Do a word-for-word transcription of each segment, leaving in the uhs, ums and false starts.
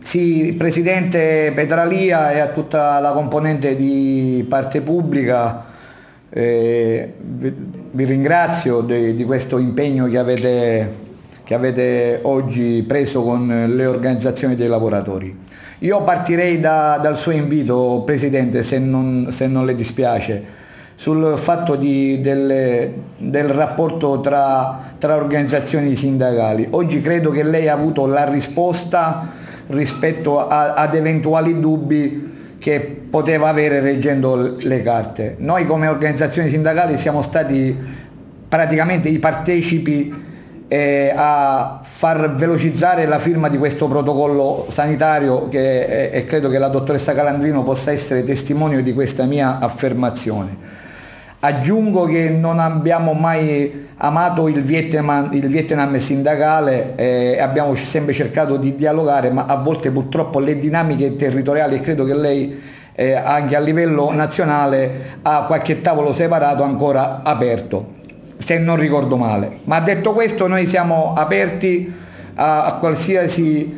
Sì, Presidente Petralia e a tutta la componente di Parte Pubblica, eh, vi, vi ringrazio di, di questo impegno che avete, che avete oggi preso con le organizzazioni dei lavoratori. Io partirei da, dal suo invito, Presidente, se non, se non le dispiace, sul fatto di, del, del rapporto tra, tra organizzazioni sindacali. Oggi credo che lei ha avuto la risposta rispetto a, ad eventuali dubbi che poteva avere leggendo le carte. Noi come organizzazioni sindacali siamo stati praticamente i partecipi eh, a far velocizzare la firma di questo protocollo sanitario che, eh, e credo che la dottoressa Calandrino possa essere testimone di questa mia affermazione. Aggiungo che non abbiamo mai amato il Vietnam, il Vietnam sindacale, eh, abbiamo sempre cercato di dialogare, ma a volte purtroppo le dinamiche territoriali, e credo che lei eh, anche a livello nazionale ha qualche tavolo separato ancora aperto, se non ricordo male. Ma detto questo, noi siamo aperti a, a qualsiasi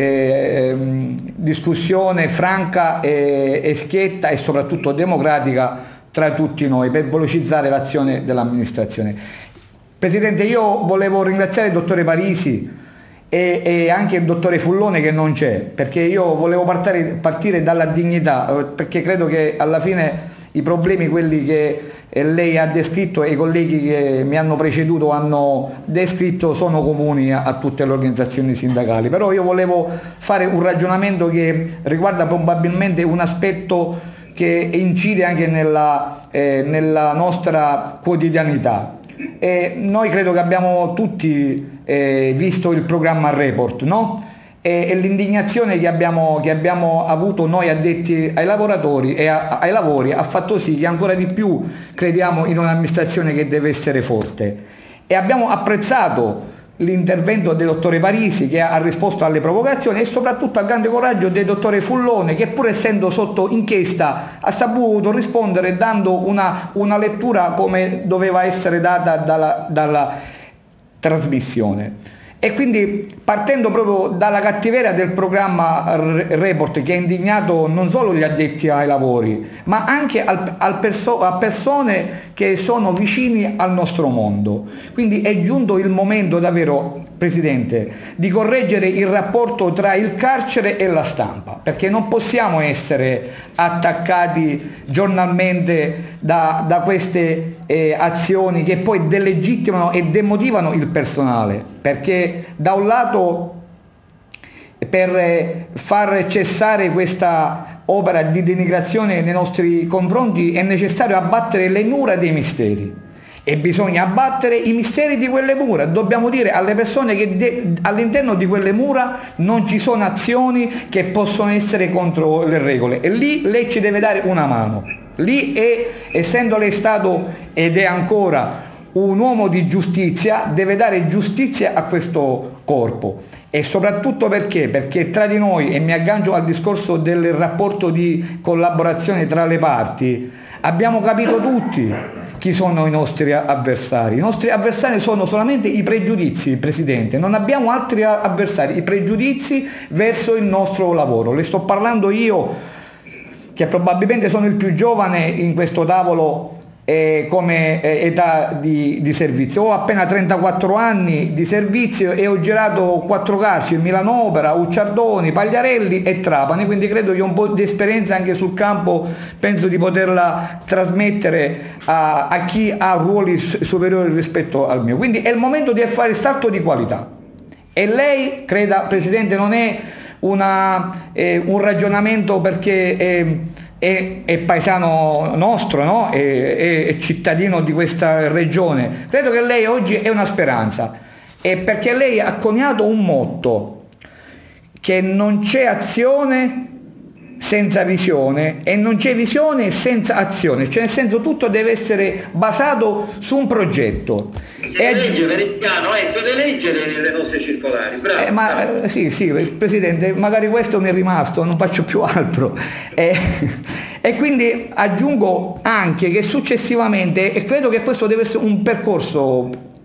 eh, discussione franca e, e schietta e soprattutto democratica tra tutti noi per velocizzare l'azione dell'amministrazione. Presidente, io volevo ringraziare il dottore Parisi e, e anche il dottore Fullone che non c'è, perché io volevo partire, partire dalla dignità, perché credo che alla fine i problemi, quelli che lei ha descritto e i colleghi che mi hanno preceduto hanno descritto, sono comuni a, a tutte le organizzazioni sindacali. Però io volevo fare un ragionamento che riguarda probabilmente un aspetto che incide anche nella, eh, nella nostra quotidianità. E noi credo che abbiamo tutti eh, visto il programma Report, no? E, e l'indignazione che abbiamo, che abbiamo avuto noi addetti ai lavoratori e a, ai lavori ha fatto sì che ancora di più crediamo in un'amministrazione che deve essere forte. E abbiamo apprezzato l'intervento del dottore Parisi che ha risposto alle provocazioni e soprattutto al grande coraggio del dottore Fullone che, pur essendo sotto inchiesta, ha saputo rispondere dando una, una lettura come doveva essere data dalla, dalla trasmissione. E quindi, partendo proprio dalla cattiveria del programma Report, che ha indignato non solo gli addetti ai lavori, ma anche al, al perso- a persone che sono vicini al nostro mondo. Quindi è giunto il momento davvero, Presidente, di correggere il rapporto tra il carcere e la stampa, perché non possiamo essere attaccati giornalmente da, da queste eh, azioni che poi delegittimano e demotivano il personale, perché da un lato per far cessare questa opera di denigrazione nei nostri confronti è necessario abbattere le mura dei misteri. E bisogna abbattere i misteri di quelle mura. Dobbiamo dire alle persone che de- all'interno di quelle mura non ci sono azioni che possono essere contro le regole. E lì lei ci deve dare una mano. Lì, è, essendo lei stato ed è ancora un uomo di giustizia, deve dare giustizia a questo corpo. E soprattutto perché? Perché tra di noi, e mi aggancio al discorso del rapporto di collaborazione tra le parti, abbiamo capito tutti chi sono i nostri avversari. I nostri avversari sono solamente i pregiudizi, Presidente, non abbiamo altri avversari, i pregiudizi verso il nostro lavoro. Le sto parlando io, che probabilmente sono il più giovane in questo tavolo eh, come eh, età di, di servizio. Ho appena trentaquattro anni di servizio e ho girato quattro carceri: Milano Opera, Ucciardoni, Pagliarelli e Trapani, quindi credo che un po' di esperienza anche sul campo penso di poterla trasmettere a, a chi ha ruoli superiori rispetto al mio. Quindi è il momento di fare il salto di qualità. E lei, creda, Presidente, non è una, eh, un ragionamento perché è, è, è paesano nostro, no? è, è, è cittadino di questa regione. Credo che lei oggi è una speranza, è perché lei ha coniato un motto, che non c'è azione senza visione e non c'è visione senza azione, cioè nel senso tutto deve essere basato su un progetto. Si e legge Veriziano, eh, si deve leggere le nostre circolari, bravo. Eh, ma eh, sì, sì, Presidente, magari questo mi è rimasto, non faccio più altro. Eh, e quindi aggiungo anche che successivamente, e credo che questo deve essere un percorso,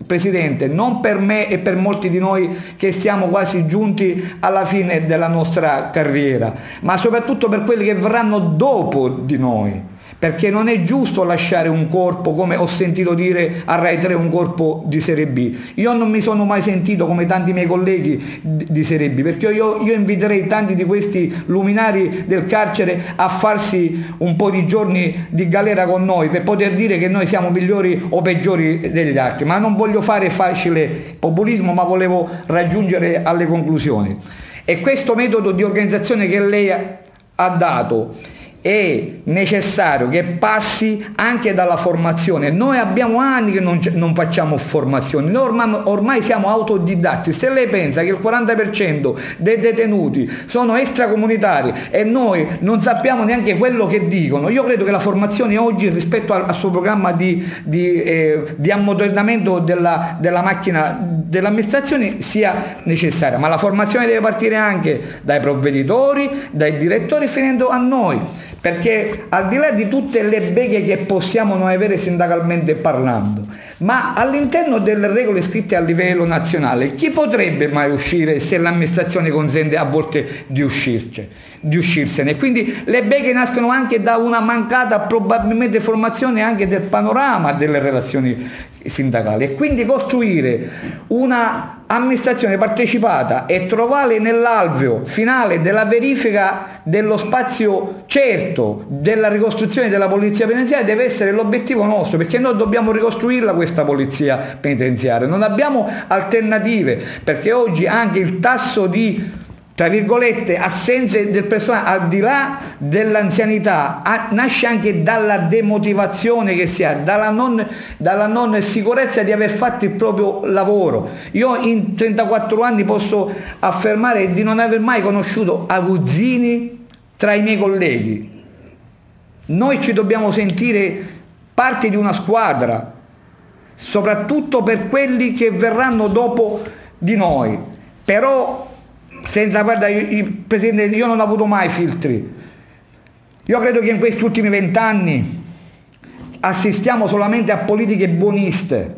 Presidente, non per me e per molti di noi che siamo quasi giunti alla fine della nostra carriera, ma soprattutto per quelli che verranno dopo di noi. Perché non è giusto lasciare un corpo, come ho sentito dire a Rai tre, un corpo di Serie B. Io non mi sono mai sentito, come tanti miei colleghi, di Serie B, perché io, io inviterei tanti di questi luminari del carcere a farsi un po' di giorni di galera con noi, per poter dire che noi siamo migliori o peggiori degli altri. Ma non voglio fare facile populismo, ma volevo raggiungere alle conclusioni. E questo metodo di organizzazione che lei ha dato è necessario che passi anche dalla formazione. Noi abbiamo anni che non, non facciamo formazione, noi ormai, ormai siamo autodidatti. Se lei pensa che il quaranta per cento dei detenuti sono extracomunitari e noi non sappiamo neanche quello che dicono, io credo che la formazione oggi, rispetto al, al suo programma di, di, eh, di ammodernamento della, della macchina dell'amministrazione, sia necessaria, ma la formazione deve partire anche dai provveditori, dai direttori, finendo a noi. Perché al di là di tutte le beghe che possiamo non avere sindacalmente parlando, ma all'interno delle regole scritte a livello nazionale, chi potrebbe mai uscire se l'amministrazione consente a volte di uscirci, di uscirsene? Quindi le beghe nascono anche da una mancata probabilmente formazione anche del panorama delle relazioni sindacali, e quindi costruire una amministrazione partecipata e trovare nell'alveo finale della verifica dello spazio certo della ricostruzione della polizia penitenziaria deve essere l'obiettivo nostro, perché noi dobbiamo ricostruirla questa polizia penitenziaria, non abbiamo alternative, perché oggi anche il tasso di, tra virgolette, assenze del personale, al di là dell'anzianità, a, nasce anche dalla demotivazione che si ha, dalla non, dalla non sicurezza di aver fatto il proprio lavoro. Io in trentaquattro anni posso affermare di non aver mai conosciuto aguzzini tra i miei colleghi. Noi ci dobbiamo sentire parte di una squadra, soprattutto per quelli che verranno dopo di noi. Però senza, guarda, io, Presidente, io non ho avuto mai filtri. Io credo che in questi ultimi vent'anni assistiamo solamente a politiche buoniste,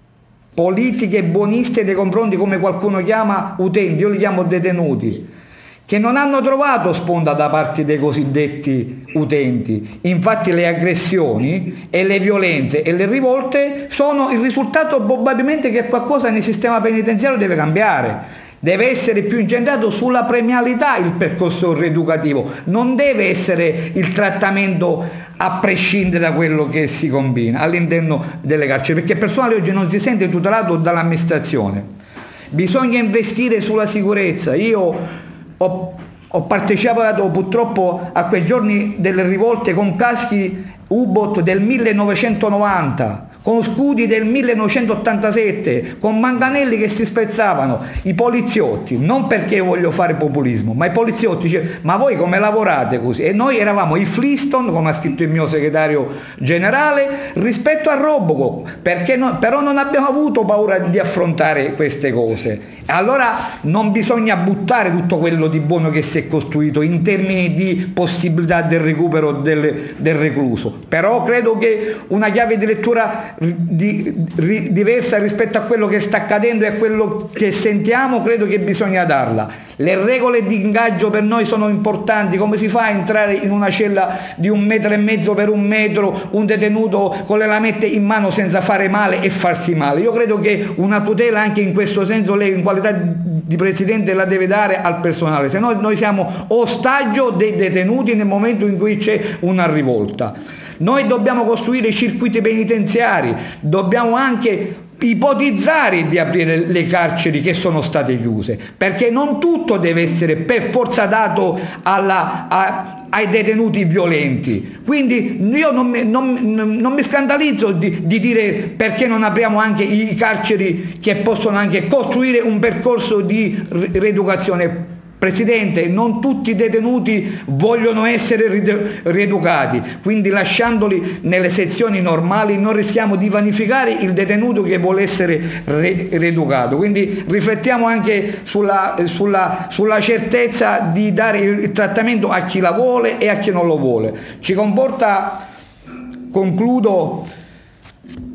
politiche buoniste nei confronti, come qualcuno chiama, utenti, io li chiamo detenuti, che non hanno trovato sponda da parte dei cosiddetti utenti. Infatti le aggressioni e le violenze e le rivolte sono il risultato probabilmente che qualcosa nel sistema penitenziario deve cambiare. Deve essere più incentrato sulla premialità il percorso rieducativo, non deve essere il trattamento a prescindere da quello che si combina all'interno delle carceri, perché il personale oggi non si sente tutelato dall'amministrazione. Bisogna investire sulla sicurezza. Io ho, ho partecipato purtroppo a quei giorni delle rivolte con caschi U-Boot del millenovecentonovanta, con scudi del millenovecentottantasette, con manganelli che si spezzavano. I poliziotti, non perché voglio fare populismo, ma i poliziotti dicevano: ma voi come lavorate così? E noi eravamo i Flintstone, come ha scritto il mio segretario generale, rispetto a Robocop, perché no, però non abbiamo avuto paura di affrontare queste cose. Allora non bisogna buttare tutto quello di buono che si è costruito in termini di possibilità del recupero del, del recluso, però credo che una chiave di lettura Di, ri, diversa rispetto a quello che sta accadendo e a quello che sentiamo, credo che bisogna darla. Le regole di ingaggio per noi sono importanti. Come si fa a entrare in una cella di un metro e mezzo per un metro un detenuto con le lamette in mano senza fare male e farsi male? Io credo che una tutela anche in questo senso lei, in qualità di Presidente, la deve dare al personale, se no noi siamo ostaggio dei detenuti nel momento in cui c'è una rivolta. Noi dobbiamo costruire i circuiti penitenziari, dobbiamo anche ipotizzare di aprire le carceri che sono state chiuse, perché non tutto deve essere per forza dato alla, a, ai detenuti violenti. Quindi io non mi, non, non mi scandalizzo di, di dire perché non apriamo anche i carceri che possono anche costruire un percorso di rieducazione. Presidente, non tutti i detenuti vogliono essere rieducati, quindi lasciandoli nelle sezioni normali non rischiamo di vanificare il detenuto che vuole essere re rieducato. Quindi riflettiamo anche sulla, sulla, sulla certezza di dare il trattamento a chi la vuole e a chi non lo vuole. Ci comporta, concludo,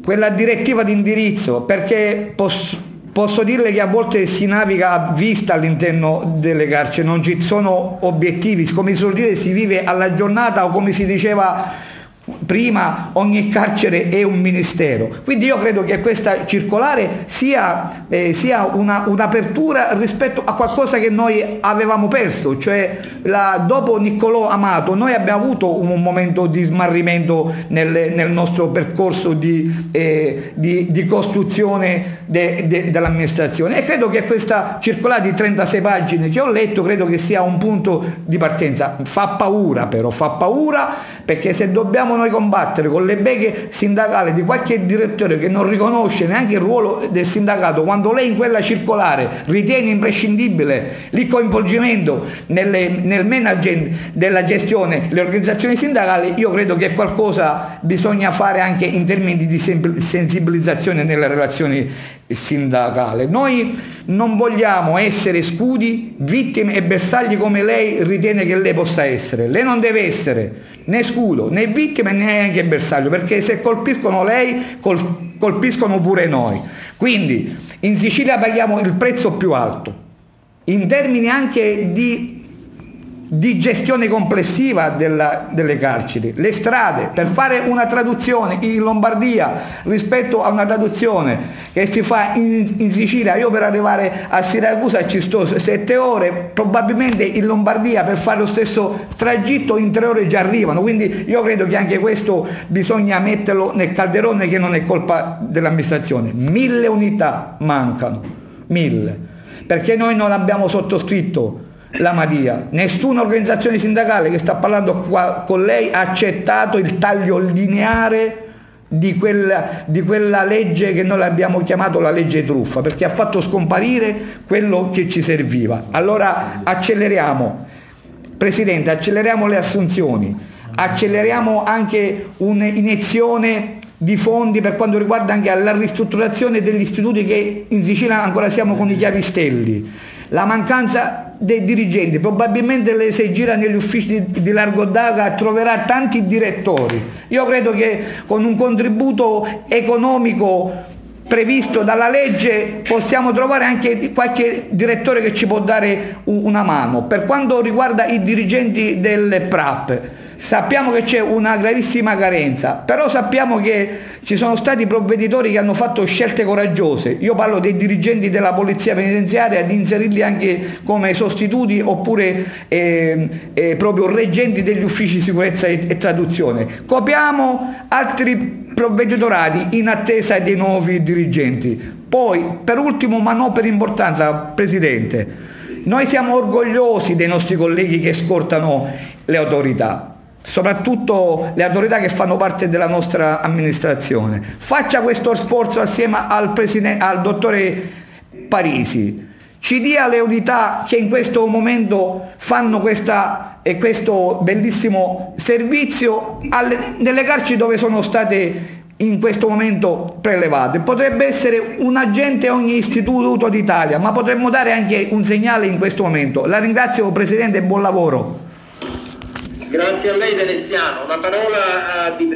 quella direttiva di indirizzo, perché posso, posso dirle che a volte si naviga a vista all'interno delle carceri, non ci sono obiettivi, come si suol dire si vive alla giornata, o come si diceva prima, ogni carcere è un ministero. Quindi io credo che questa circolare sia, eh, sia una, un'apertura rispetto a qualcosa che noi avevamo perso, cioè la, dopo Niccolò Amato noi abbiamo avuto un momento di smarrimento nel, nel nostro percorso di, eh, di, di costruzione de, de, dell'amministrazione, e credo che questa circolare di trentasei pagine che ho letto credo che sia un punto di partenza. Fa paura, però fa paura, perché se dobbiamo noi combattere con le beghe sindacali di qualche direttore che non riconosce neanche il ruolo del sindacato, quando lei in quella circolare ritiene imprescindibile il coinvolgimento nelle, nel management della gestione delle organizzazioni sindacali, io credo che qualcosa bisogna fare anche in termini di sensibilizzazione nelle relazioni sindacali. Noi non vogliamo essere scudi, vittime e bersagli come lei ritiene che lei possa essere. Lei non deve essere né scudo né vittima e neanche bersaglio, perché se colpiscono lei col, colpiscono pure noi. Quindi in Sicilia paghiamo il prezzo più alto in termini anche di di gestione complessiva della, delle carceri. Le strade, per fare una traduzione in Lombardia rispetto a una traduzione che si fa in, in Sicilia, io per arrivare a Siracusa ci sto sette ore, probabilmente in Lombardia per fare lo stesso tragitto in tre ore già arrivano. Quindi io credo che anche questo bisogna metterlo nel calderone, che non è colpa dell'amministrazione. Mille unità mancano, mille, perché noi non abbiamo sottoscritto la Madia. Nessuna organizzazione sindacale che sta parlando qua con lei ha accettato il taglio lineare di quella, di quella legge che noi abbiamo chiamato la legge truffa, perché ha fatto scomparire quello che ci serviva. Allora acceleriamo, Presidente, acceleriamo le assunzioni, acceleriamo anche un'iniezione di fondi per quanto riguarda anche la ristrutturazione degli istituti, che in Sicilia ancora siamo con i chiavistelli. La mancanza dei dirigenti, probabilmente lei se gira negli uffici di, di Largo d'Aga troverà tanti direttori. Io credo che con un contributo economico previsto dalla legge possiamo trovare anche qualche direttore che ci può dare una mano. Per quanto riguarda i dirigenti del P R A P, sappiamo che c'è una gravissima carenza, però sappiamo che ci sono stati provveditori che hanno fatto scelte coraggiose. Io parlo dei dirigenti della polizia penitenziaria, di inserirli anche come sostituti oppure eh, eh, proprio reggenti degli uffici sicurezza e, e traduzione. Copiamo altri provveditorati in attesa dei nuovi dirigenti. Poi, per ultimo, ma non per importanza, Presidente, noi siamo orgogliosi dei nostri colleghi che scortano le autorità, soprattutto le autorità che fanno parte della nostra amministrazione. Faccia questo sforzo assieme al, presidente, al dottore Parisi, ci dia le unità che in questo momento fanno questa, e questo bellissimo servizio alle, nelle carceri dove sono state in questo momento prelevate. Potrebbe essere un agente ogni istituto d'Italia, ma potremmo dare anche un segnale in questo momento. La ringrazio, Presidente, e buon lavoro. Grazie a lei, Veneziano. Una parola a